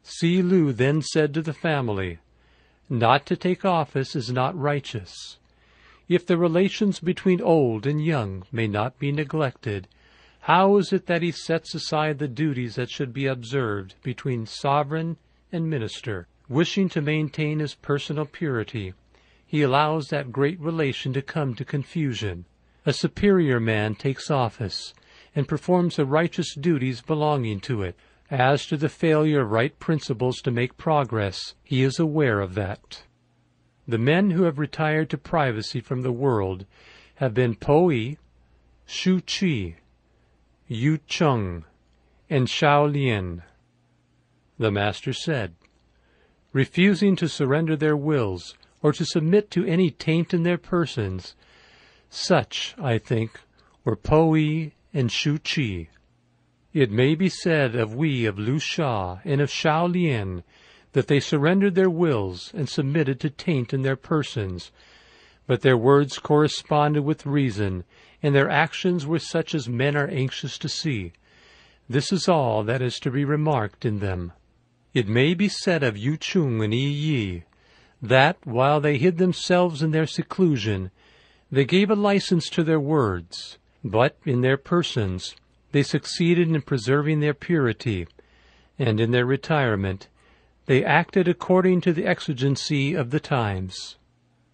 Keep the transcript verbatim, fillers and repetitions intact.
Tsze lu then said to the family, "Not to take office is not righteous. If the relations between old and young may not be neglected, how is it that he sets aside the duties that should be observed between sovereign and minister? Wishing to maintain his personal purity, he allows that great relation to come to confusion. A superior man takes office, and performs the righteous duties belonging to it. As to the failure of right principles to make progress, he is aware of that." The men who have retired to privacy from the world have been Po Yi, Shu Qi, Yu Chung, and Shao Lian. The Master said, "Refusing to surrender their wills, or to submit to any taint in their persons, such, I think, were Po Yi and Shu Qi. It may be said of we of Lu Sha and of Shao Lian that they surrendered their wills and submitted to taint in their persons, but their words corresponded with reason, and their actions were such as men are anxious to see. This is all that is to be remarked in them. It may be said of Yu Chung and Yi Yi that, while they hid themselves in their seclusion, they gave a license to their words, but in their persons they succeeded in preserving their purity, and in their retirement they acted according to the exigency of the times."